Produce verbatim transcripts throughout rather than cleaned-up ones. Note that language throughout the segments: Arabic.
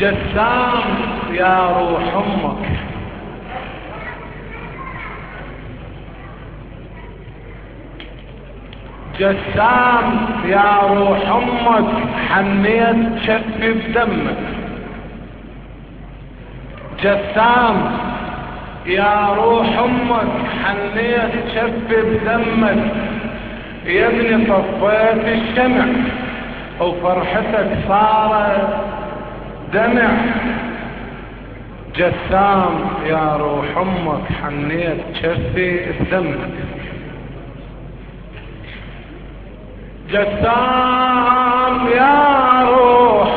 جسام يا روح امك، جسام يا روح امك، حنيت شفي بدمك. جسام يا روح امك، حنيت شفي بدمك. يا ابني طفيت الشمع وفرحتك صارت دمع. جسام يا روح امك، حنيت شفي بدمك. جسام يا روح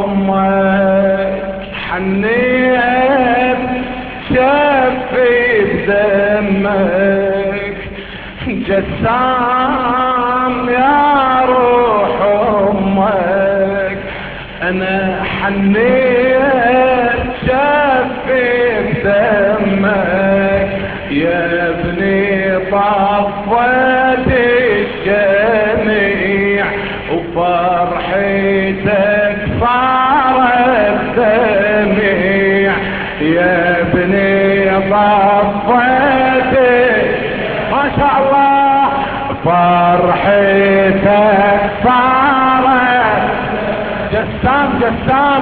امك، حنيت شفي بدمك. جسام يا روح امك، انا حنيت شفي بدمك. يا ابني طفيت الشمع وفرحتك صارت دمع. يا ابني طفيت ما شاء الله فرحتك صارت. جسام جسام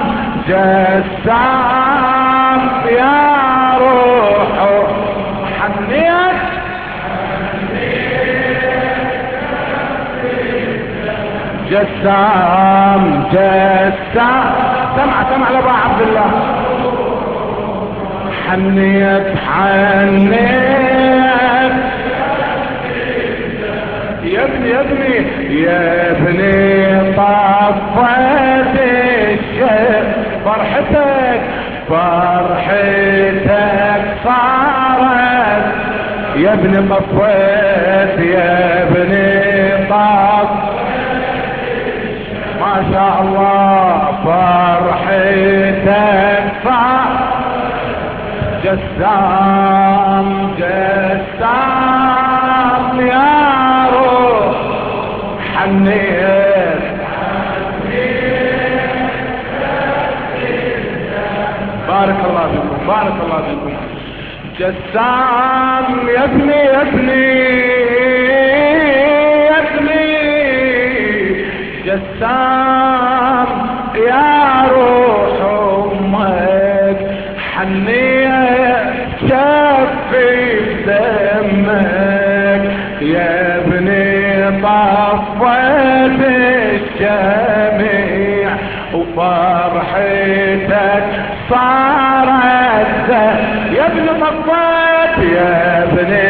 جسام يا روح حنيت جسام جسام سمع سمع لابو عبد الله. حنيت حنيت يا ابني يا ابني يا ابني طفيت الشمع فرحتك فرحتك صارت. يا ابني طفيت يا ابني طفيت ما شاء الله فرحتك صارت. جسام جسام يا روح حنيت بارك الله فيكم بارك الله فيكم. جسام يا ابني يا ابني يا ابني جسام يا روح امك، حنيت شفي بدمك. يا ابني طفيت الشمع وفرحتك صارت. يا ابني طفيت يا ابني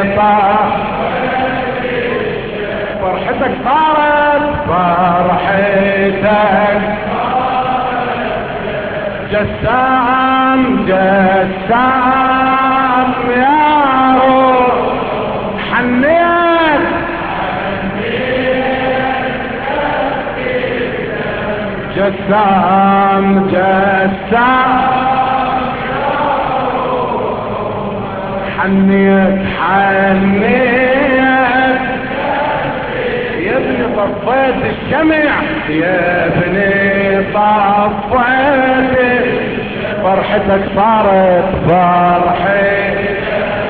طفيت فرحتك صارت فرحتك. جسام جسام يا روح حنيت جسام جسام حنيت حنيت يا ابني طفيت الشمع يا ابني طفيت فرحتك صارت فرحتك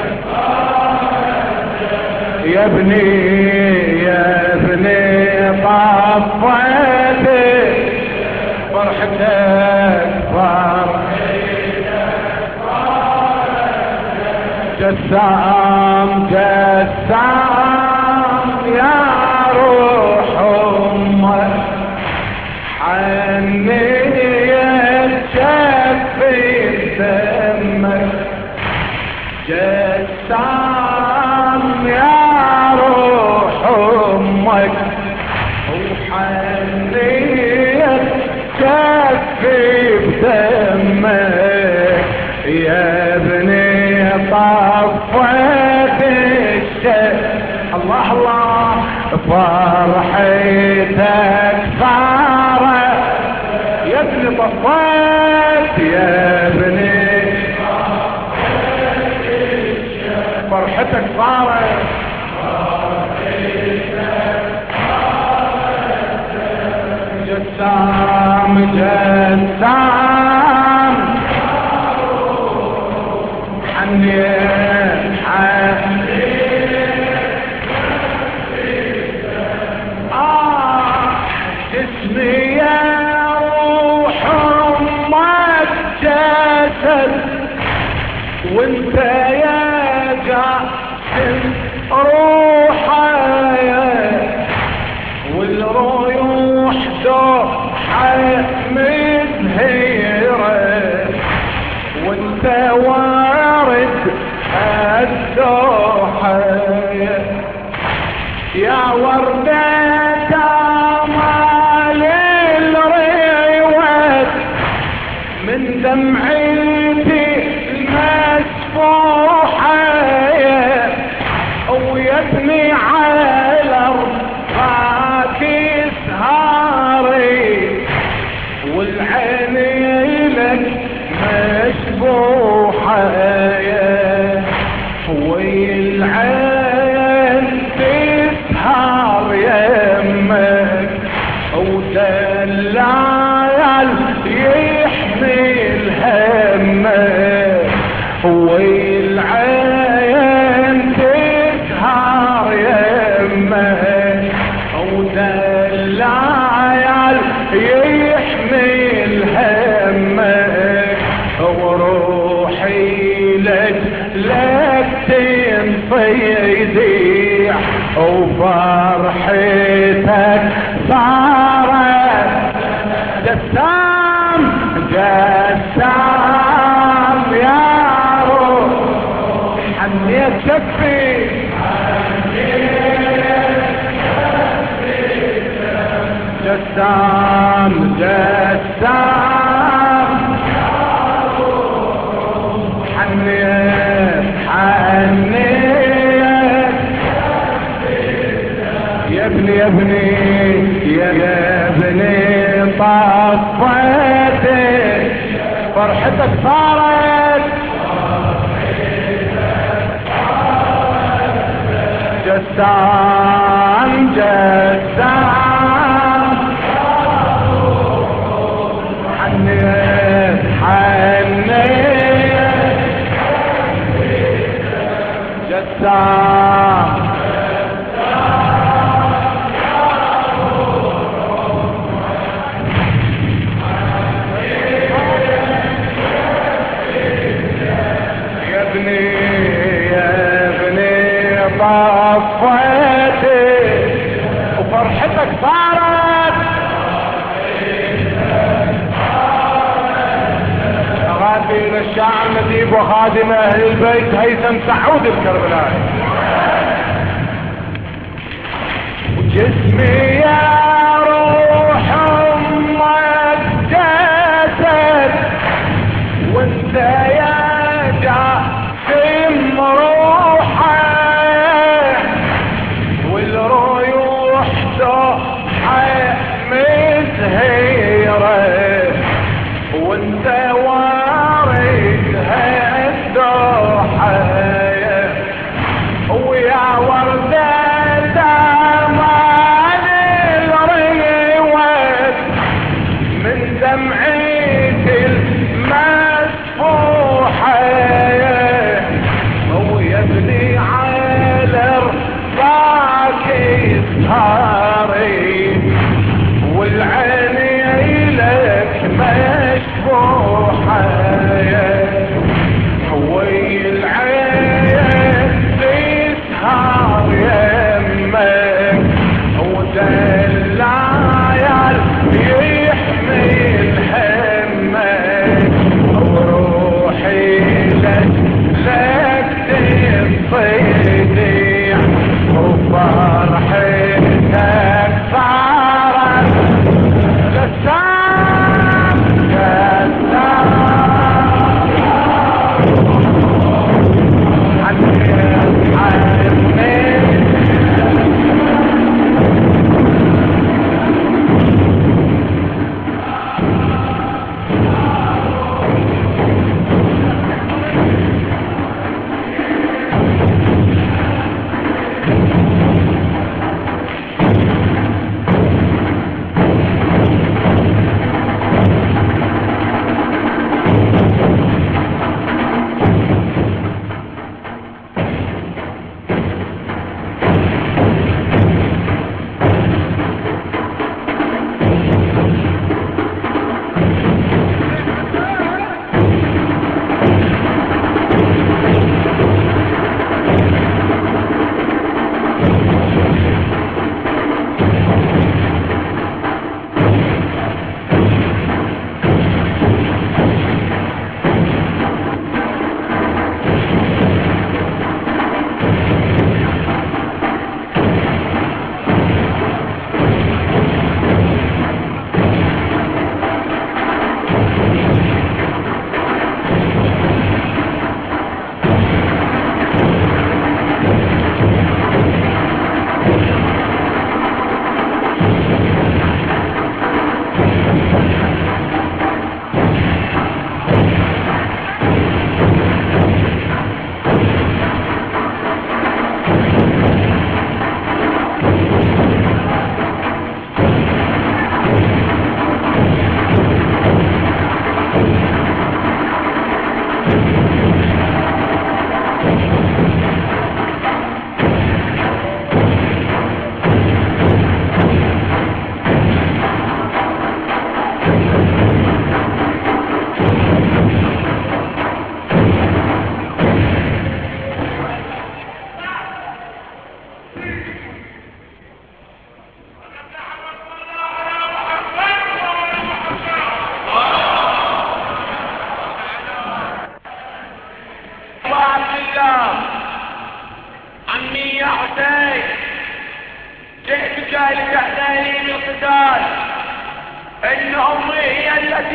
يا ابني يا ابني طفيت فرحتك فرحتك جسام جسام يا روح امك، حنيت شفي دمك. جسام يا روح امك، وحنيت شفي بدمك. يا ابني طفيت الشمع الله الله فرحتك صارت. يا ابني طفيت يا ابني فرحتك صارت جسام جسام وانت يا جاسم روحي والروح دوحة مزهيرة وانت وارد الدوحة يا وردة مال الريوت من دمعتي المسفوحة ويبني على رفاك سهاري والعين لك مشبوحة والعين تسهر يمك ودلال يحمل همك والعين تسهر يمك ودلال يحمل همك وروحي لك لك تنفيدي وفرحتك صارت جسام جسام يا روح حنيت كفي جسام جسام حنيت حنيت يا ابني يا ابني يا ابني طفيتك فرحتك صارت جسام جسام حنيت حنيت جسام يا ابني يا ابني طفيتك وفرحتك صارت أغادي للشاعر النديب وخادم أهل البيت هيثم سعود الكربلائي وجسمي يا روح أمك جسد وانت يا جاسم روحه والروح دوحة مزهيرة وانت واردها الدوحة ويا وردة مال الريوة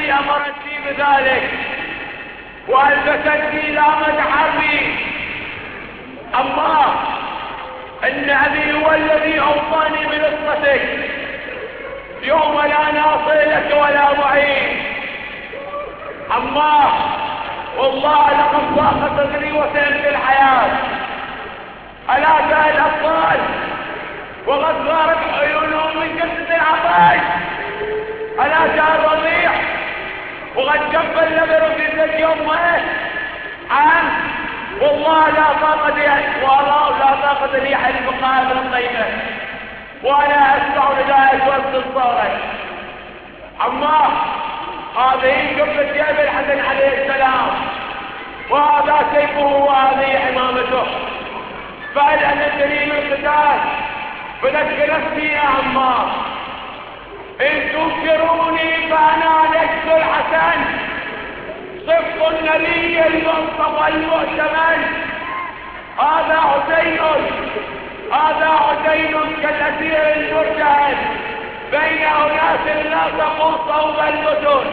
التي أمرتني بذلك وألبستني لامة حربي. الله، إن أبي هو الذي أوصاني بنصرتك يوم لا ناصر لك ولا معين. الله، والله لقد ضاق صدري وسعت الحياة. ألا ترى الأطفال وقد غارت عيونهم من شدة العطش؟ ألا ترى الرضيع وقد جف اللبن في ثدي أمه؟ عن والله لا طاقة لي والله لا طاقة لي على البقاء من الطيبة وأنا أسمع نداء وسط الصورة. أما هذه قبة جابر الحسن عليه السلام، وهذا سيفه وهذه حمامته. فهل أنا جريم القتال فذكر نفسي يا عمار، إن تنكروني فأنا نجس الحسن صف النبي المصطفى المؤتمن. هذا حسين هذا حسين كالأسير المرتهن بين أناس لا تقول صوب المدن.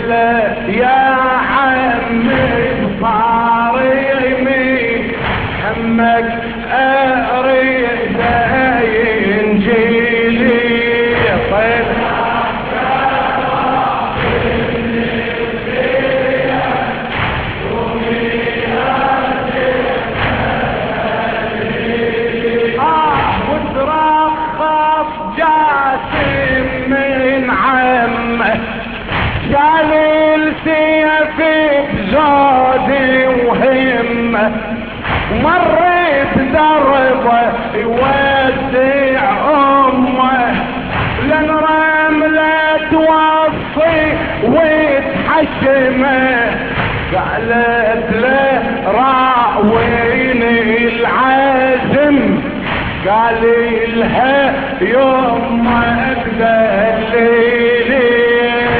له يا عمي صار يمين همك اريد ينجيلي طيب شال السيف بزودي وهمه ومريت دربه يودع امه لن رمله توصي وتحشمه قالت له راويني العزم قال لها يوم تدليلي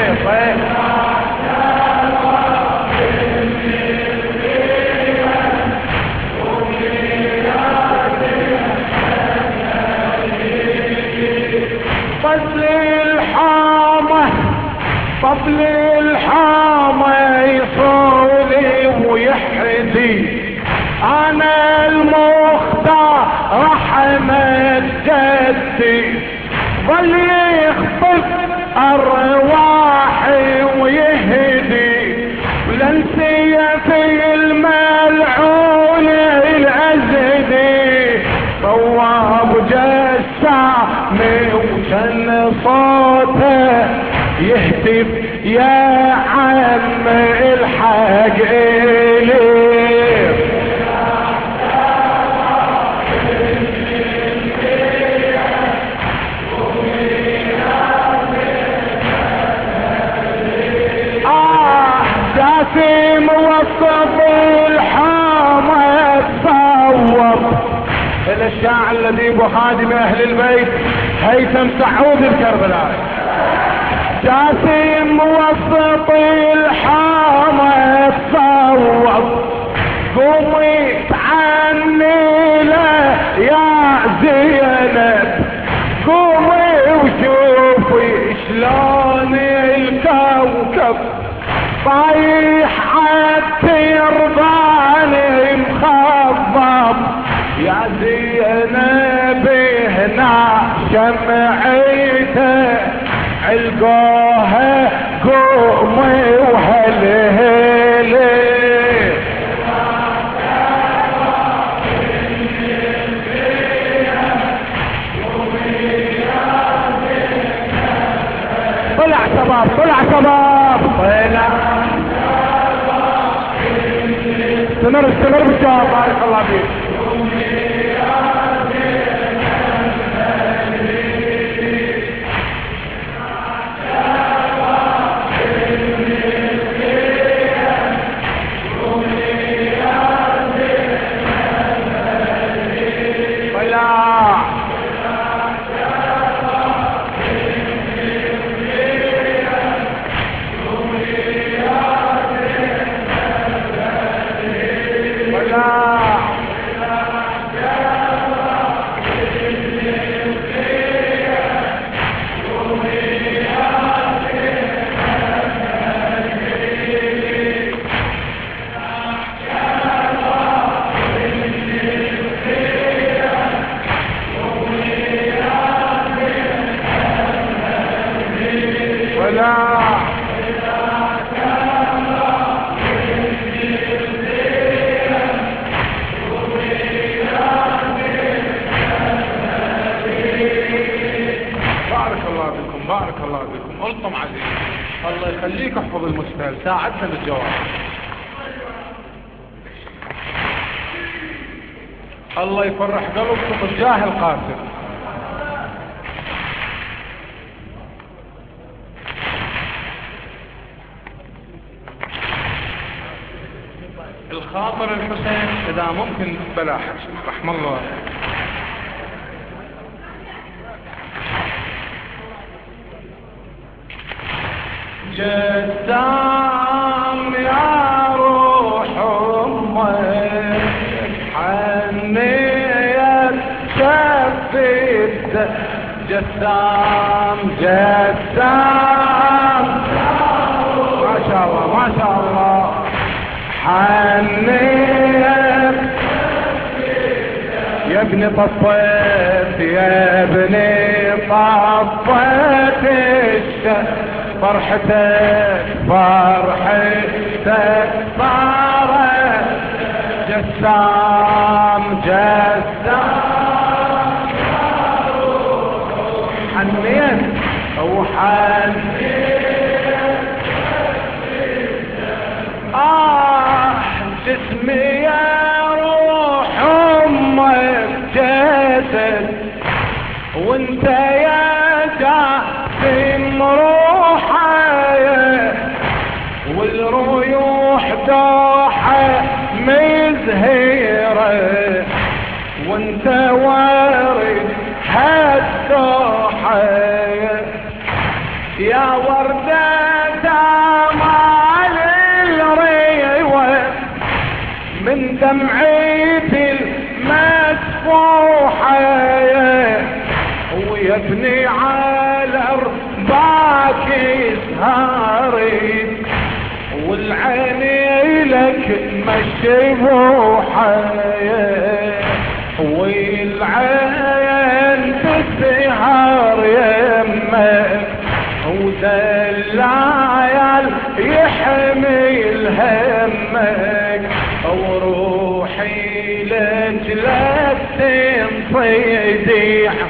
فصل الحامة فصل الحامة يصولي ويحدي انا المختار رحمة جدي ظل يخطف ارواحي ويهدي ولنسي في الملعون الازدي صواب جسامي وكان صوته يهتف يا عم الحق إلي جاسم وسط الحامة تصور الشاعر الذي بخادم اهل البيت هيثم سعود الكربلائي جاسم وسط الحامة تصور قومي عني له يا زينب قومي وشوفي شلون الكوكب طايح عالترباني مخضب يا زينب هنا شمعيته القوها قومي وهلهلي طلع شباب طلع شباب طلع استمر استمر بالجواب بارك الله فيك بارك الله بكم ألطم عزيز الله يخليك احفظ المستهل ساعدنا بالجواب الله يفرح قلبكم بجاه القاتل الخاطر الحسين اذا ممكن بلاحظ رحم الله جسام يا روح امك حنيت شفت جسام جسام ما شاء الله ما شاء الله. حنيت يا ابني طفيت يا ابني طفيت الشمس فرحتك فرحتك صارت جسام جسام حنيت وحنيت آه جسمي يا روح أمك جسد وانت يا جاسم روحي والروح دوحة مزهيرة وانت وارد هالدوحة يا وردة مال الريوة من دمعتي المسفوحة ويا ابني على رباك سهاري والعين لك مشبوحة والعين تسهر يمك ودلعيال يحمل همك وروحي لجلك تنصيديع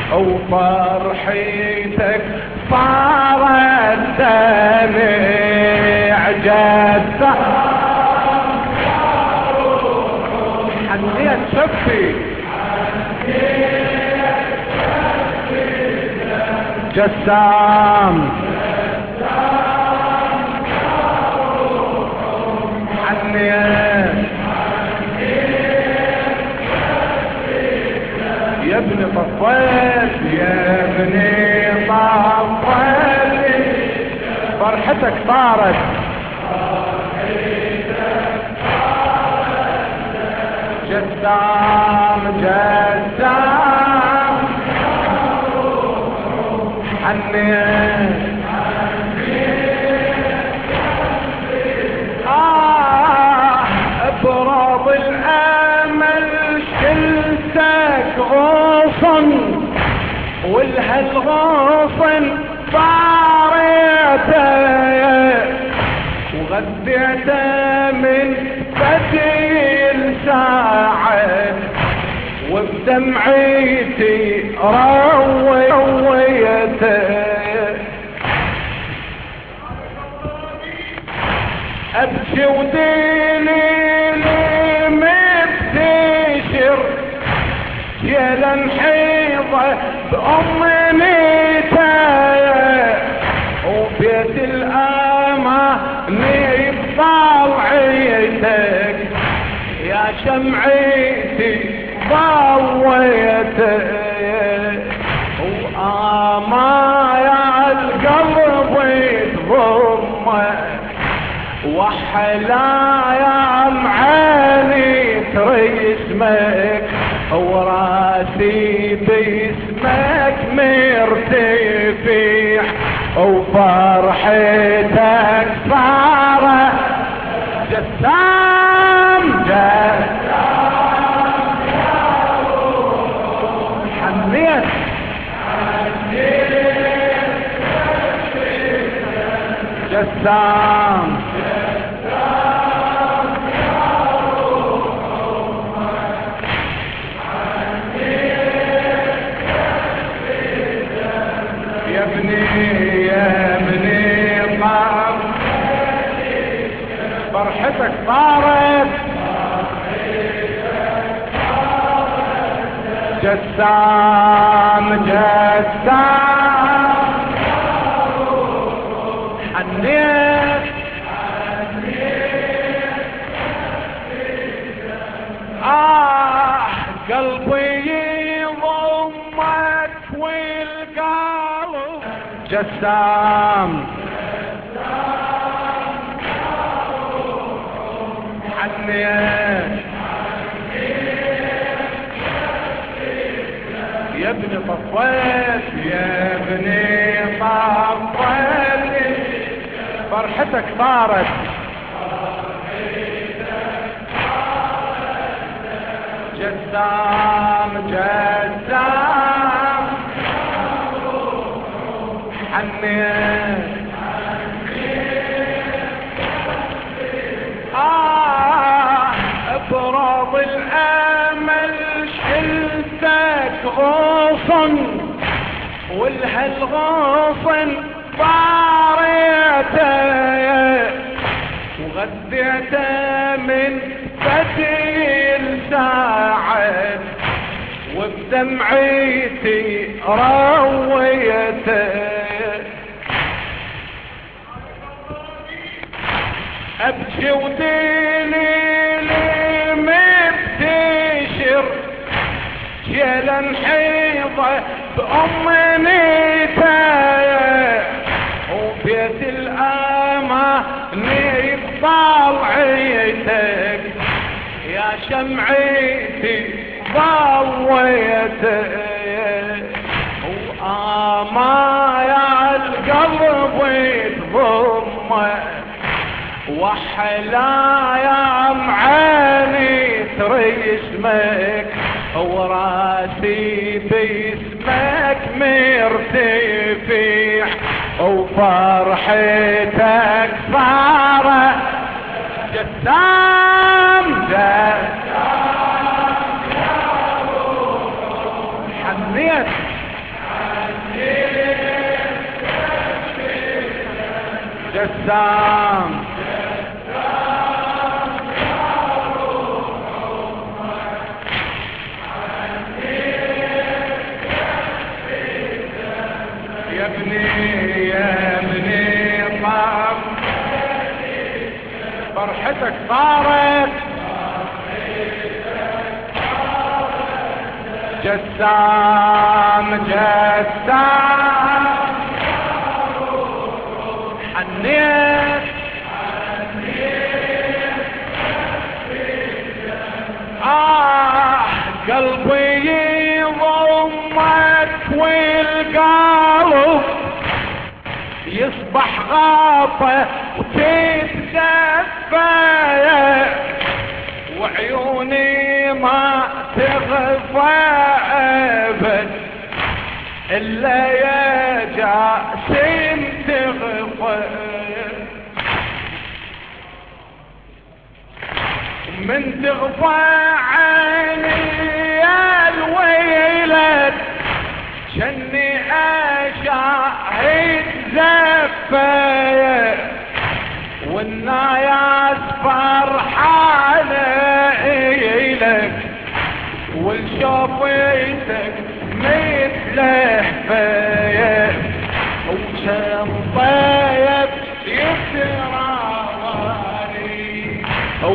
وفرحتك صارت دمع جسام حنيت شفي جسام حنيت يا ابني طفيت يا ابني طفيت فرحتك طارت جسام جسام حنيت آه براب الأمل شلتك غصن والهالغصن طاريته وغذيته من بديل ساعد وبدمعتي رويته ابكي وديني مبتشر يا لنحيضه بأمنيته وبيت الأماني بطلعيتك يا شمعتي ضويتك وآمايا القلب يتضمك وحلايا معاني ترسمك وراسي باسمك مرتفع وفرحتك صارت جسام جسام حنيت جسام يا ابني يا ابني طار فرحتك صارت جسام جسام حنيت آه قلبي يضمك والقلب جسام حنيت يا ابني طفيت يا ابني طفيت فرحتك صارت جسام جسام حنيت آه بروض الأمل شلتك غصن والهالغصن طاريته وغديته من فتيل ساعد وبدمعيتي رويته ابكي وديني مبتشر جيلا حيضة بأمنيته وبيت الأماني بطلعيتك يا شمعتي ضويتك وآمايا القلب يتضمه وحلايا معاني تري اسمك وراسي باسمك مرتفع وفرحتك صارت جسام جسام حنيت جسام يا ابني يا ابني طاب فرحتك صارت جسام جسام حنيت آه قلبي يضمك والقلب يصبح غاطة وتتدفى وعيوني ما تغفى أبد إلا يا جاسم تغفى من تغفى عيني يا الويلة جني أشاهد زفايا والناياس فرحانة إلك والشوفيتك مثل حفايا وشم طيب يتراواني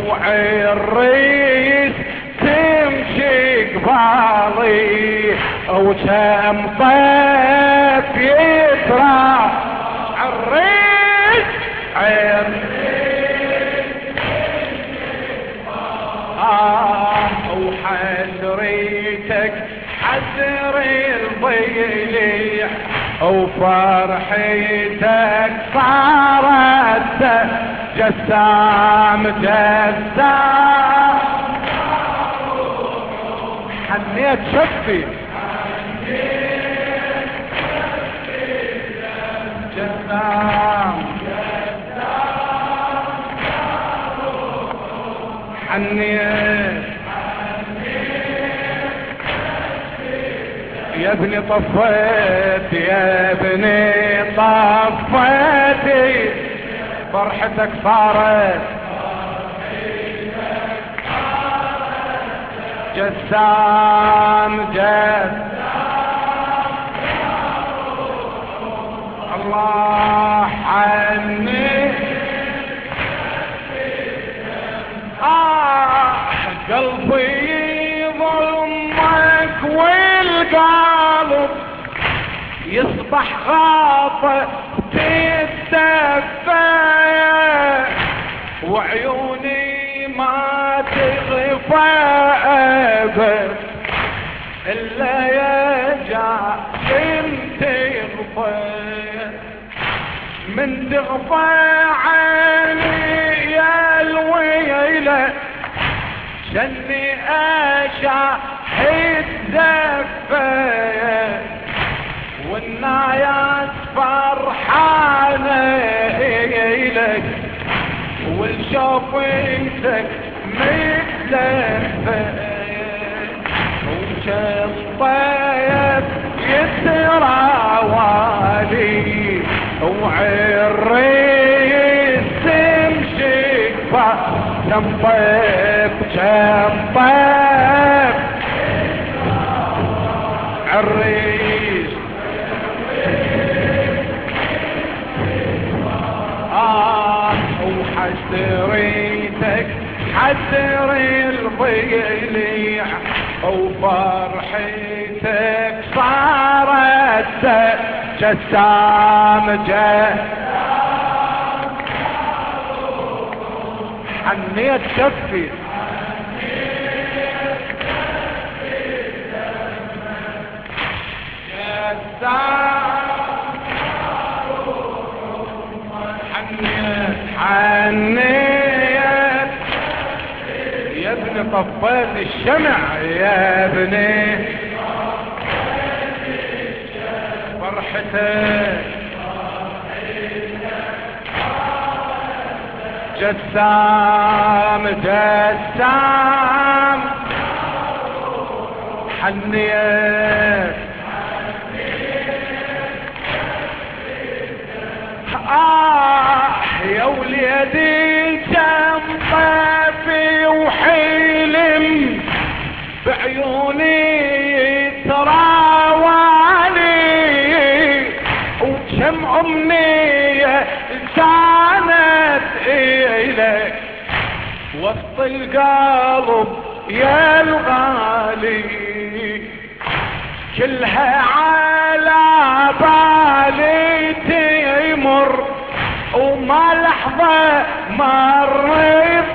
وعالريس تمشي قبالي وشم طيب يترى عالريس عالريس آه وحسريتك حسري الضيليح وفرحيتك صارت جسام جسام حنيت شفي جسام حنيت يا ابني طفيت يا ابني طفيتي فرحتك صارت جسام جسام الله عني آه قلبي ظلمك والقلب يصبح غاطة تتدفى وعيوني ما تغفى أبد إلا يا جاسم تغفى من تغفى عيني يا الويلة شني اشاهد دفايا والنايات فرحانة لك والشوفيتك متلفايا وكم طيب يتراوالي وعريس تمشي كم طيب كم طيب عريس آه وحسريتك حسري الضيليع وفرحتك صارت جسام جسام حنيت كفي حنيت حنيت يا ابني طفيت الشمع يا ابني فرحتك جسام جسام حنيت آه يا وليدي كم طافي وحلم بعيوني تراوالي وكم أمنية كانت إليك وسط القلب يا الغالي كلها على بالي تمر وما لحظة مرت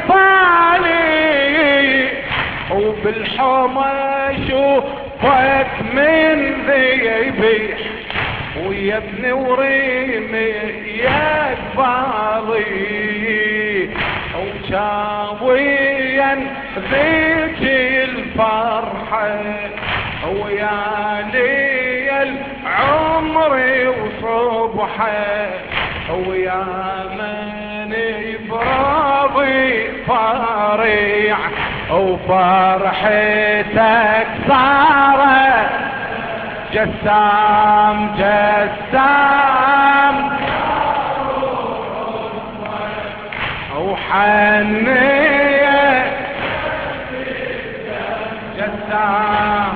بالي وبالحومة شوفك من ذيبي ويا ابني وريمي يا قبالي وشاويا ذيك الفرحة ويا لي العمر وصبحه ويا من براضي فارع وفرحتك صارت جسام جسام وحنية جسام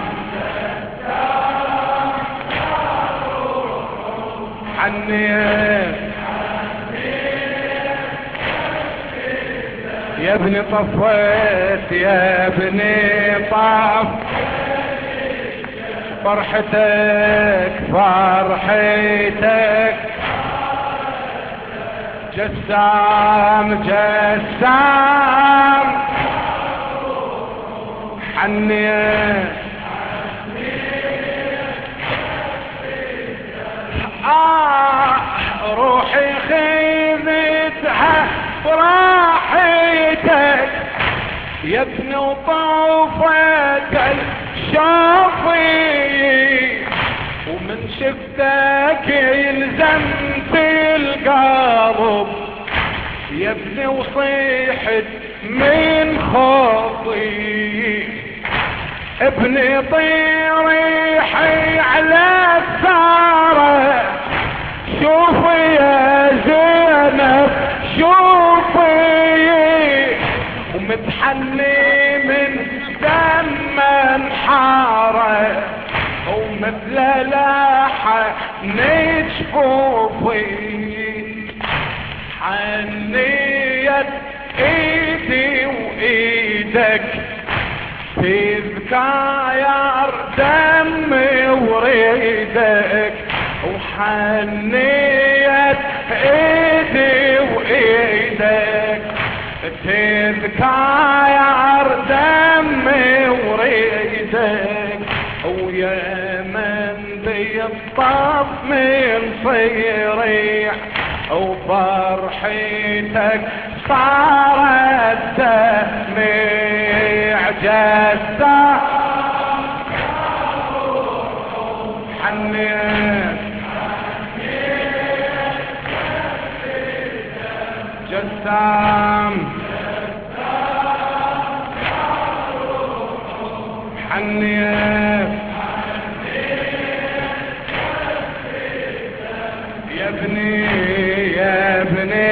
حنية يا ابني طفيت يا ابني طف فرحتك فرحتك جسام جسام حنية آه روحي خذتها براحتك يا ابني وطوفت الشوفي ومن شفتك يلزمت القلب يا ابني وصيحت من خوفي ابني طيريحي على الثارة شوفي يا زينب شوفي ومتحني من دم انحاره ومثل لاحة نجفوفي حنيت ايدي وايدك في ذكاير دمي وريدك وحنيت ايدي وايدك تذكاير دمي وريدك ويا من بيطف من صيريح وفرحتك صارت دمع جسا حنيت جسام حنيت يا ابني يا ابني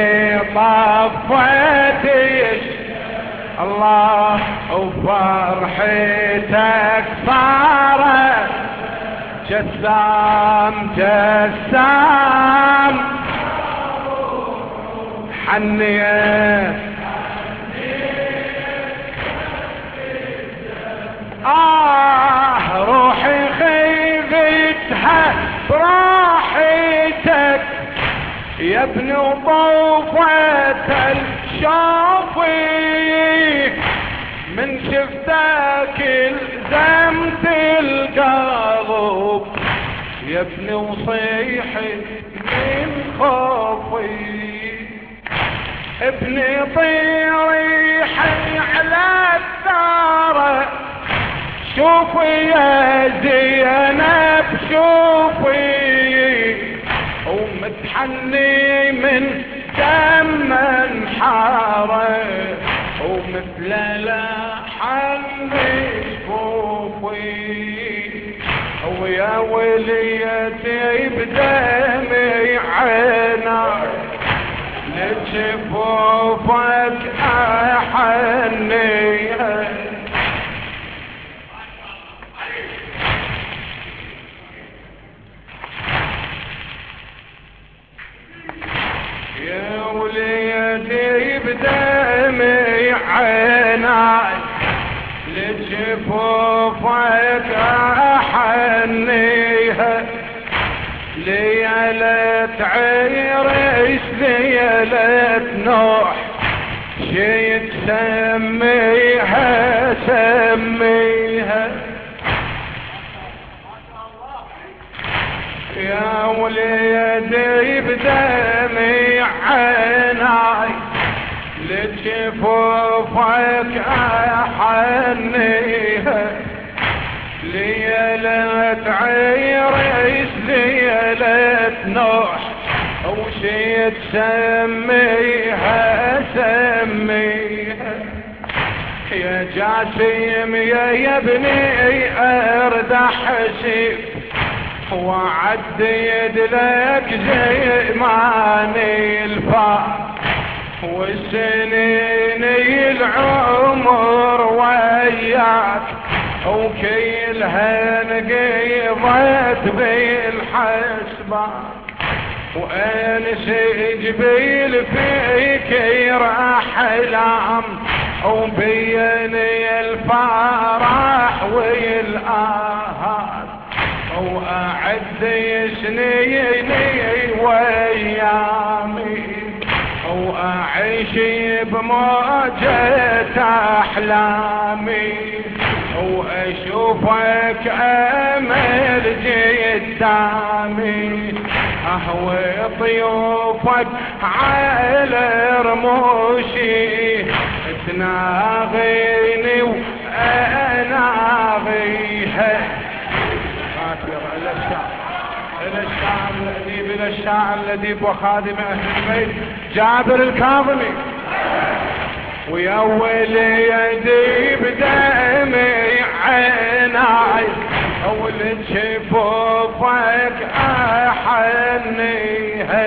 طفيتش الله وفرحتك صارت جسام جسام حنيت آه روحي خيفتها براحتك يا ابن وطوفت الشوفي من شفتك الزمت القلب يا ابن وصيحي من خوفي ابني طيري حي على الثارة شوفي يا زينب شوفي ومتحني من دم انحاره ومثل لحن شفوفي ويا وليتي بدمي عينك لجفوفك احنيها يا وليدي بدمي عيناي لجفوفك احنيها ليلة عيرش ليلة نوح شي تسميها سميها يا وليدي بدمي عيناي لجفوفك احنيها ليلة عيرش ليلة نوح وشي تسميها سميها يا جاسم يا يا ابني اردح شيف وعديت لك زي ماني الفار والسنين العمر وياك وكلها نقضت بالحسبة وانسي جبيل فيك يرى احلام وبيني الفرح والآهات وأعد سنيني وأيامي وأعيش بموجة أحلامي وأشوفك أمل قدامي أهوي طيوفك على رموشي تناغيني وأناغيها إلى الشعب إلى الشعب الأديب إلى الشاعر الأديب وخادم أهل البيت جابر الكاظمي ويا وليدي بدمي عيناي ولد شفوفك أحنيها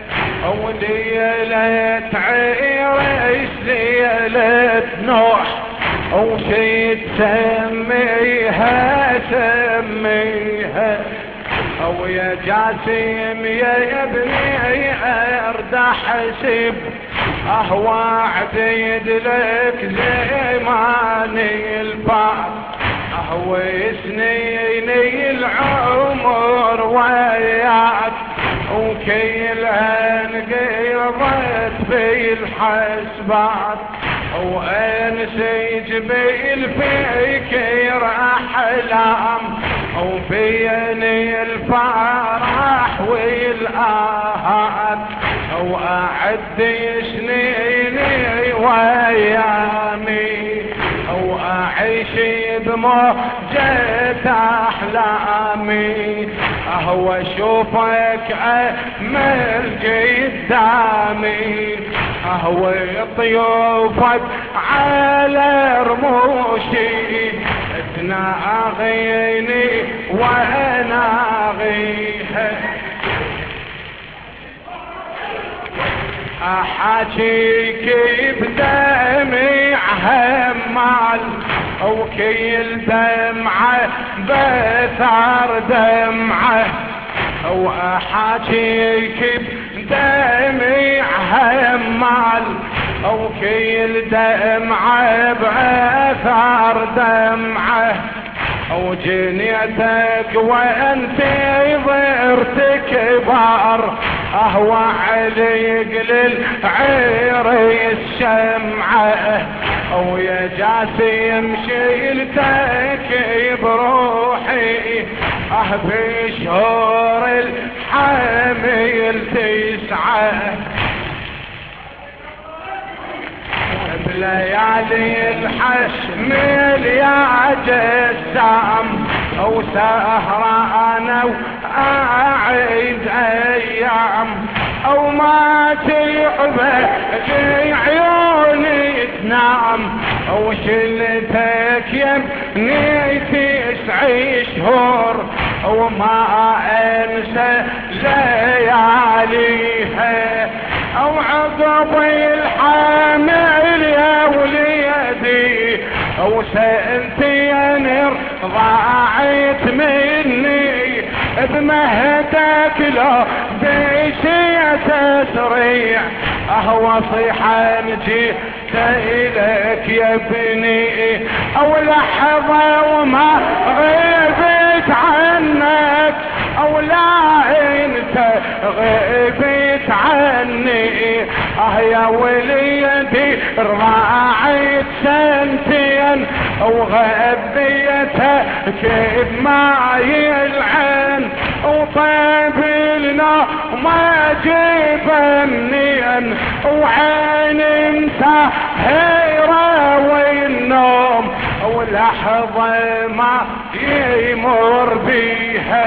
وليلة عيرش ليلة نوح وشي تسميها سميها او يا جاسم يا ابني اردح حسب اهوى عديد لك زي ماني الفار اهوى سنيني العمر وياك وكلها انقضت بالحسبات وانسي جبيل فيك احلام وبيني الفرح والآهات واعد سنيني وايامي واعيش بموجة احلامي اهو اشوفك امل قدامي اهو طيوفك على رموشي تناغيني واناغيها احاجيك بدمع همال وكيل دمعه بثار دمعه واحاجيك بدمع همال وكيل دمعه بثار دمعه وجنيتك وانت ضرتك كبار اهوى عليك للعيري الشمعة ويا جاسم شيلتك بروحي اه بشهور الحميل تسعة بليالي الحمل يا جسام وسهرانة وأعيد أيام أو ما تعبك عيوني تنام وشلتك يبني تسع شهور وما أنسى لياليها أو عقب الحامل يا وليدي أو سألتين ضاعت مني بمهدك لو بشي تسريع أهو صيحة جيت إليك يا ابني أو لحظة وما غيبت عنك أو لا انت غيبت عني اه يا وليدي رضاعت سنتين وغبيتها كيف ماي العين وطيب لنا ما جيب منين وعيني مسهرة والنوم ولحظة ما يمر بيها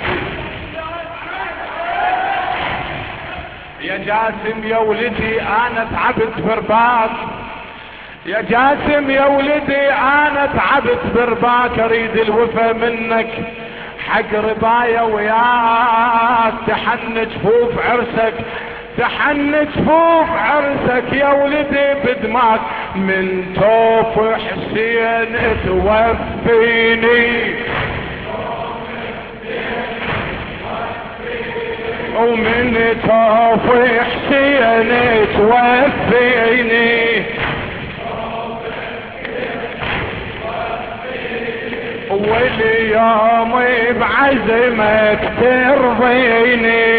يا جاسم يا ولدي انا تعبت برباك يا جاسم يا ولدي انا تعبت برباك اريد الوفا منك حق رضايا وياك تحن جفوف عرسك تحن جفوف عرسك يا ولدي بدماك من توف حسين توفيني ومن توف حسين توفيني واليوم بعزمك ترضيني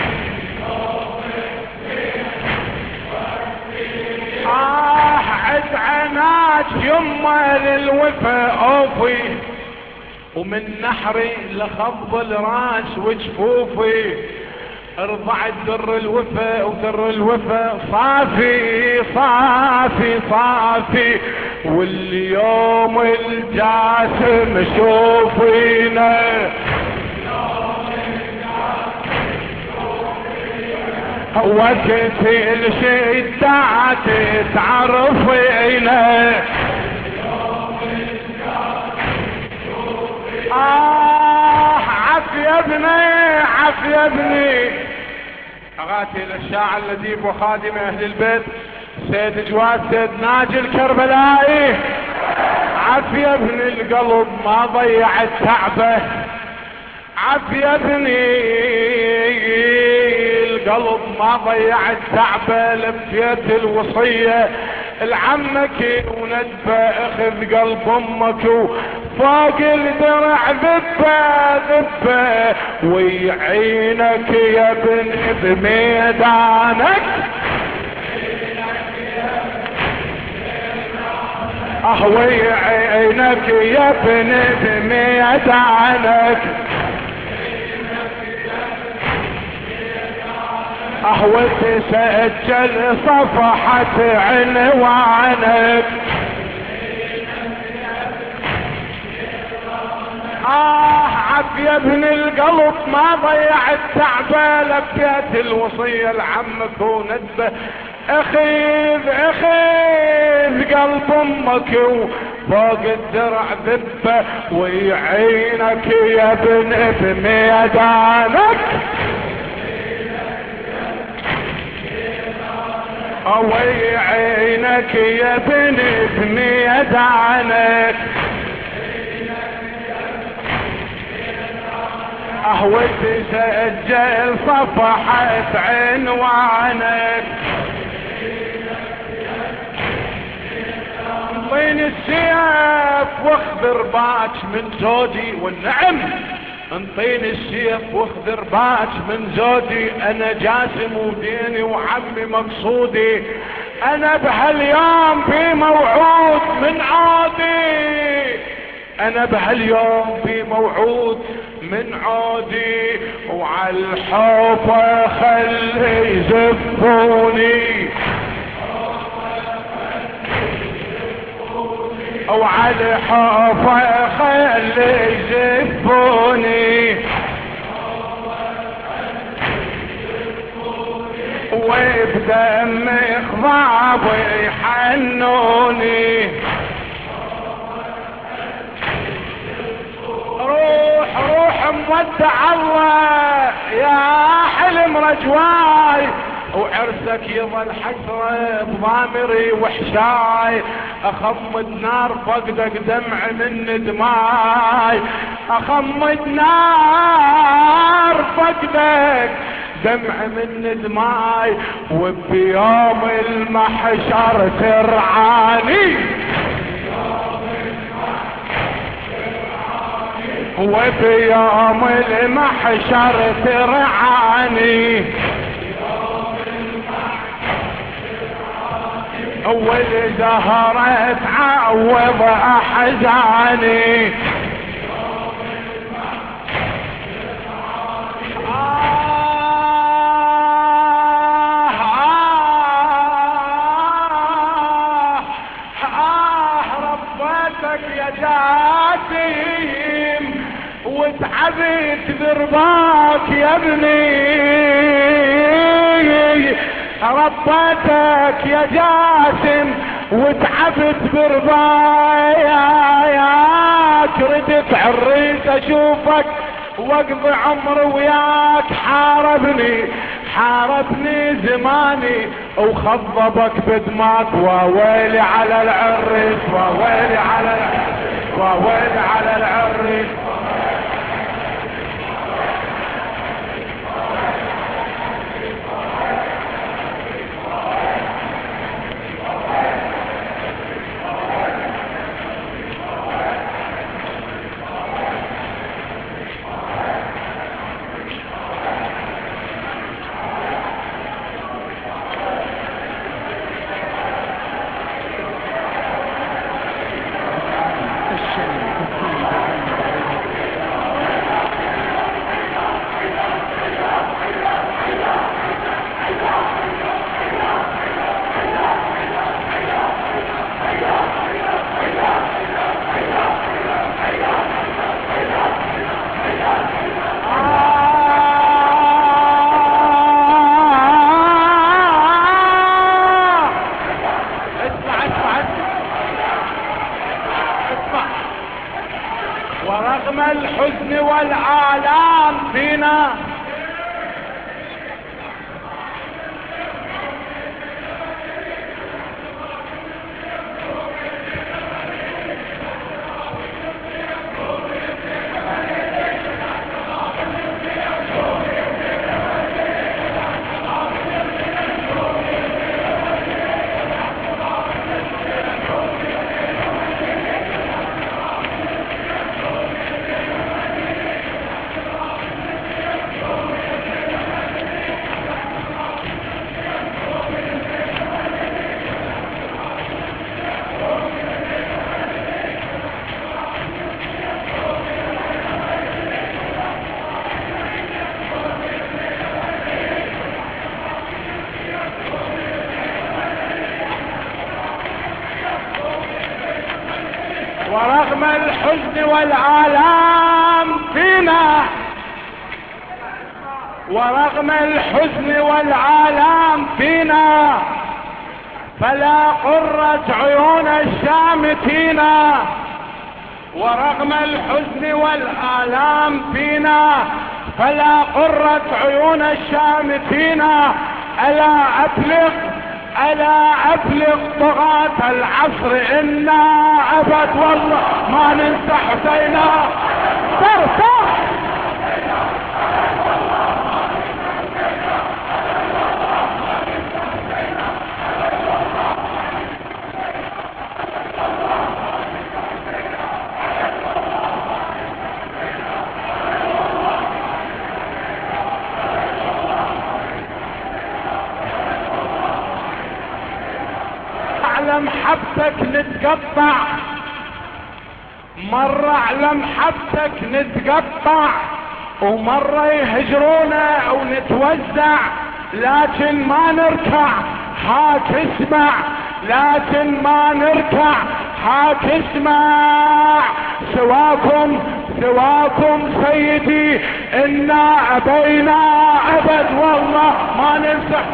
آه عد عناك يما للوفا أوفي ومن نحري لخض الراس وجفوفي ارضع الدر الوفا ودر الوفا صافي صافي صافي واليوم الجاسم شوفينا وقت الشدات تعرفينا آه عف يا ابني عف يا ابني أغاتي للشاعر الذي وخادم أهل البيت سيد جواد سيد ناجي الكربلائي عف يا ابن القلب ما ضيع التعبة عف يا ابني القلب ما ضيع التعبة لبيت الوصية لعمك وندبة اخذ قلب امك فوق الدرع ذبة ذبة ويعينك يا ابن بميدانك اهوي عينك يا ابن بميدانك اهو تسجل صفحة عنوانك. آه عافية ابن القلب ما ضيعت تعبه، لبيت الوصية لعمك وندبه. اخذ اخذ قلب امك وفوق الدرع ذبه، ويعينك يا ابن بميدانك. ويعينك يا ابن بميدانك. اهو تسجل صفحة عنوانك. انطيني السيف واخذ رباك من زودي، والنعم انطيني السيف واخذ رباك من زودي. انا جاسم وديني وعمي مقصودي، انا بهاليوم في موعود من عادي، انا بهاليوم في موعود من عودي. وعالحوفة خلي يزفوني، وعالحوفة خلي يزفوني، وبدم خضاب يحنوني. روح روح مودع الله يا حلم رجواي، وعرسك يظل حسرة بضامري وحشاي. اخمد نار فقدك دمع من دماي، اخمد نار فقدك دمع من دماي. وبيوم المحشر ترعاني، وبيوم المحشر ترعاني. والزهرة تعوض احزاني. يا جاسم وتعبت برضاك يا ابني، ربيتك يا جاسم وتعبت برضاك. ردت عريت اشوفك واقضي عمري وياك. حاربني حاربني زماني وخضبك بدماك. وويلي على العريس، وويلي على العريس، وويلي على العريس. الحزن والآلام فينا ورغم الحزن والآلام فينا فلا قرة عيون الشامتين ورغم الحزن والآلام فينا فلا قرة عيون الشامتين ألا أبلغ ألا أبلغ طغاة العصر إنا أبد والله ما ننسى حسينا. صر صر اعلم حبتك نتقطع مرة اعلم حبتك نتقطع ومرة يهجرونا او نتوزع لكن ما نركع هاك اسمع لكن ما نركع هاك اسمع سواكم سواكم سيدي إنا أبينا أبد والله ما ننسى.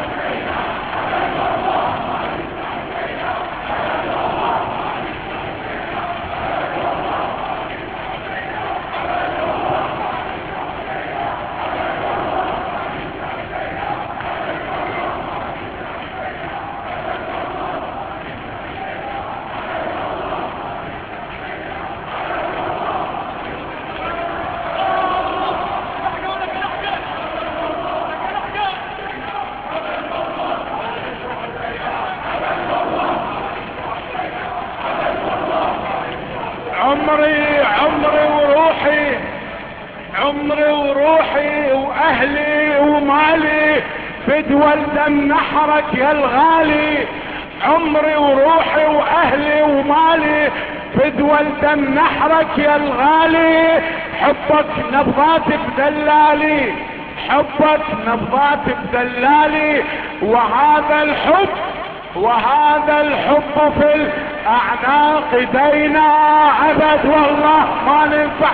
عمري عمري وروحي عمري وروحي واهلي ومالي فدوى دم نحرك يا الغالي. عمري وروحي واهلي ومالي فدوى دم نحرك يا الغالي. حبك نبضات بدلالي حبك نبضات بدلالي وهذا الحب وهذا الحب في الاعناق دينا ابد والله ما ننفع.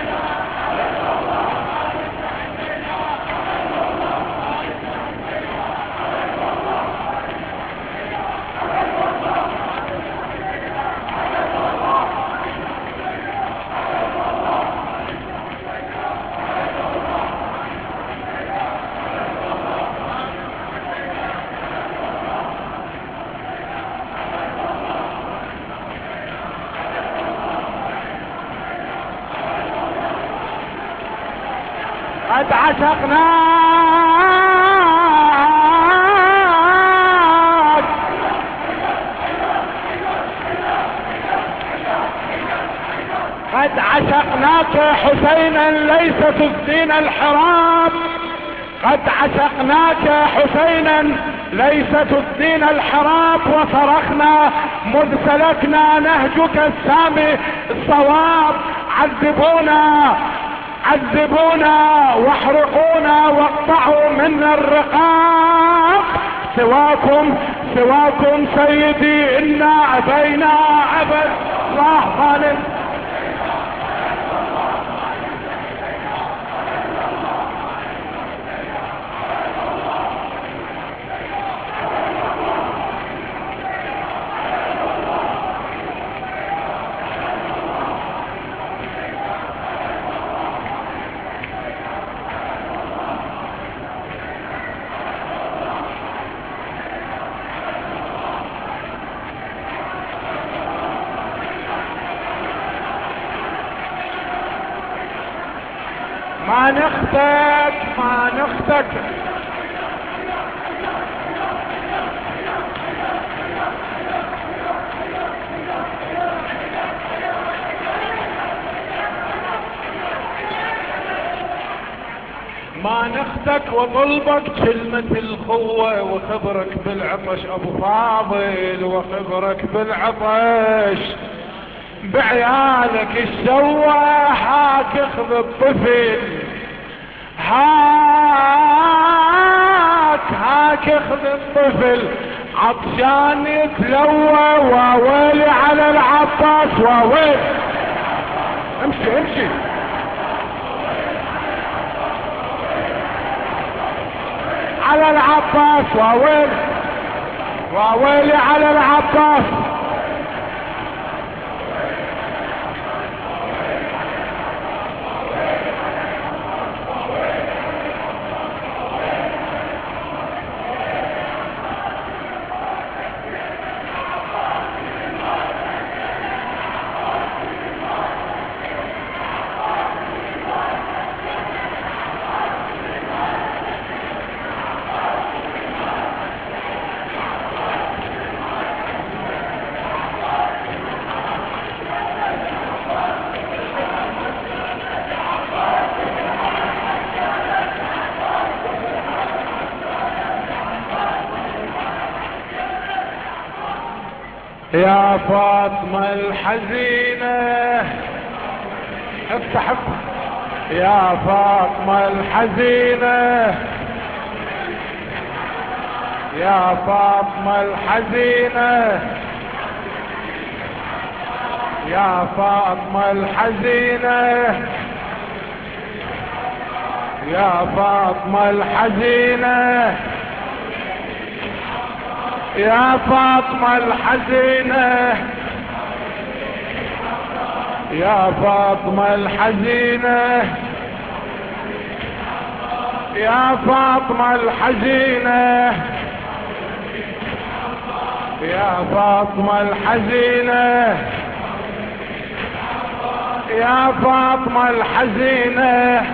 قد عشقناك قد عشقناك حسينا ليس تفدينا الحرام. قد عشقناك حسينا ليس تفدينا الحرام وصرخنا مذ سلكنا نهجك السامي الصواب. عذبونا عذبونا واحرقونا واقطعوا منا الرقاب. سواكم سواكم سيدي إنا أبينا أبد الله خالد. ما نختك ما نختك ما نختك وطلبك كلمة الخوة وخبرك بالعطش ابو فاضل وخبرك بالعطش بعيالك السوى هاك اخذ الطفل هاك هاك اخذ الطفل عطشان يتلوى وويلي على العباس وويل. امشي امشي. على العباس واويل واويلي على العباس. يا فاطمة الحزينة افتح افتح. يا فاطمة الحزينة يا فاطمة الحزينة يا فاطمة الحزينة يا فاطمة الحزينة يا فاطمة الحزينة يا فاطمة الحزينة يا فاطمة الحزينة يا فاطمة الحزينة يا فاطمة الحزينة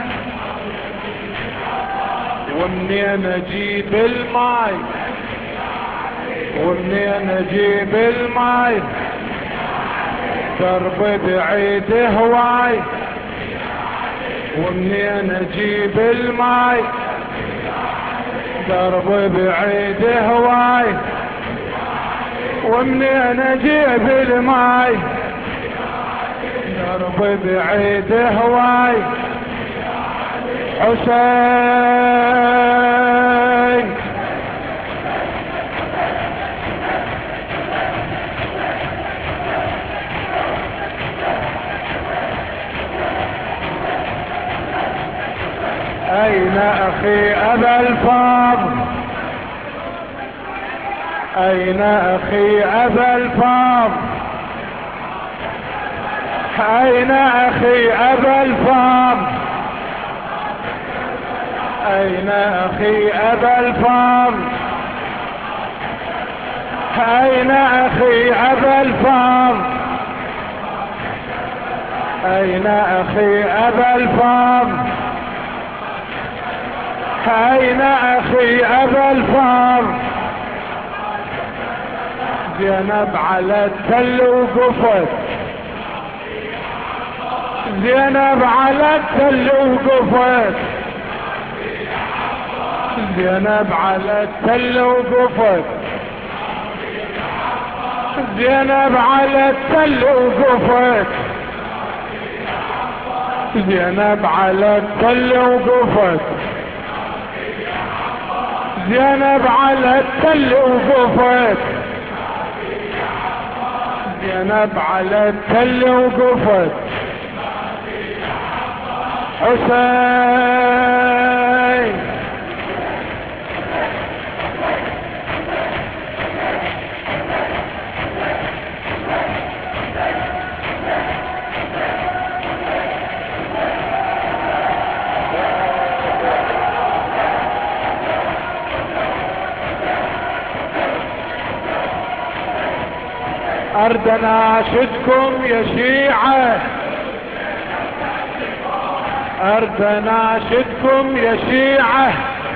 ومنين اجيب الماي ومنين اجيب الماي درب بعيد هواي ومنين اجيب الماي درب بعيد هواي ومنين اجيب الماي درب بعيد هواي حسين أين أخي أبا الفاضل أين أخي أبا الفاضل أين أخي أبا الفاضل أين أخي أبا الفاضل أين أخي أبا الفاضل أين أخي أبا الفاضل أين أخي أبا الفاضل زينب على التل وقفت زينب على التل وقفت زينب على التل وقفت زينب على التل وقفت زينب على التل وقفت زينب على التل وقفت زينب على التل وقفت حسين أرد ناشدكم يا شيعة أرد ناشدكم يا شيعة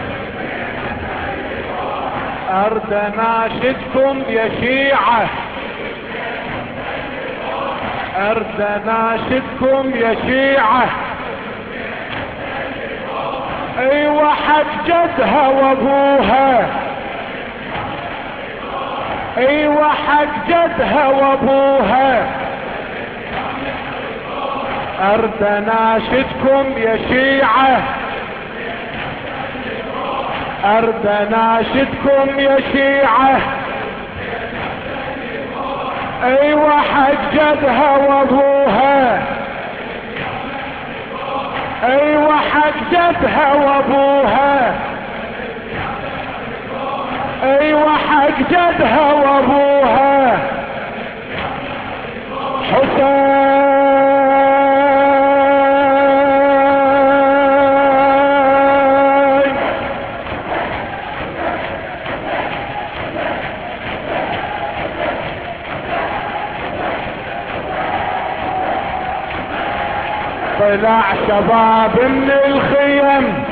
أرد ناشدكم يا شيعة أرد ناشدكم يا شيعة ايوه حق جدها وابوها ايوه حق جدها وابوها ارد ناشدكم يا شيعة ارد ناشدكم يا شيعة ايوه حق جدها وابوها ايوه حق جدها وابوها، ايوه حق جدها وابوها حسين. طلع شباب من الخيم،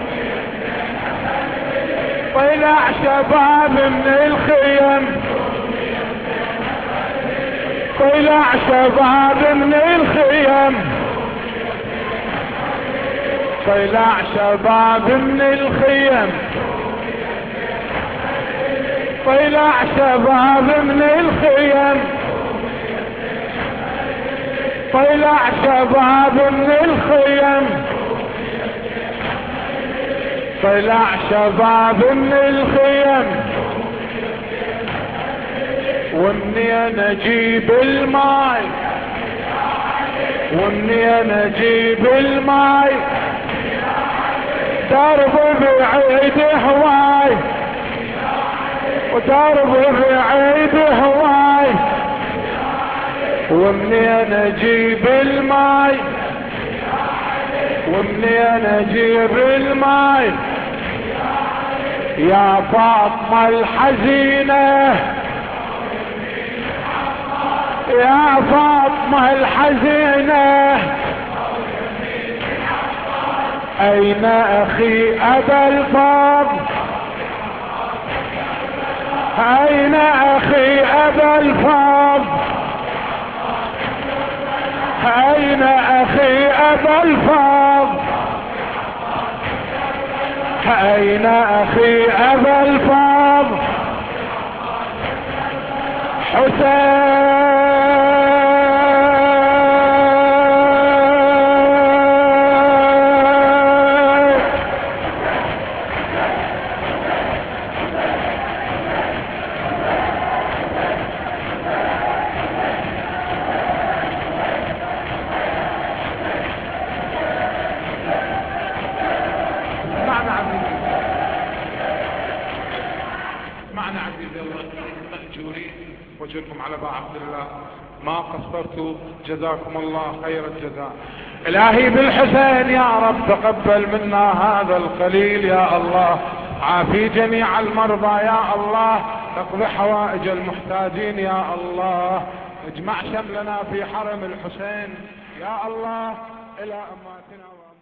طلع شباب من الخيم، طلع شباب من الخيم، طلع شباب من الخيم، طلع شباب من الخيم، طلع شباب من الخيم، طلع شباب من الخيم. ومنين اجيب الماي، ومنين اجيب الماي، درب بعيد هواي، ودرب بعيد هواي. ومنين اجيب الماي، ومنين اجيب الماي يا فاطمة الحزينة، يا فاطمة الحزينة. اين اخي ابا الفضل، اين اخي ابا الفضل، اين اخي ابا الفضل، اين اخي ابا الفضل حسين. معنا عزيزي الله مأجورين وجهكم على ابا عبد الله، ما قصرتوا، جزاكم الله خير الجزاء. الهي بالحسين يا رب تقبل منا هذا القليل يا الله، عافي جميع المرضى يا الله، اقضي حوائج المحتاجين يا الله، اجمع شملنا في حرم الحسين يا الله الى اماتنا.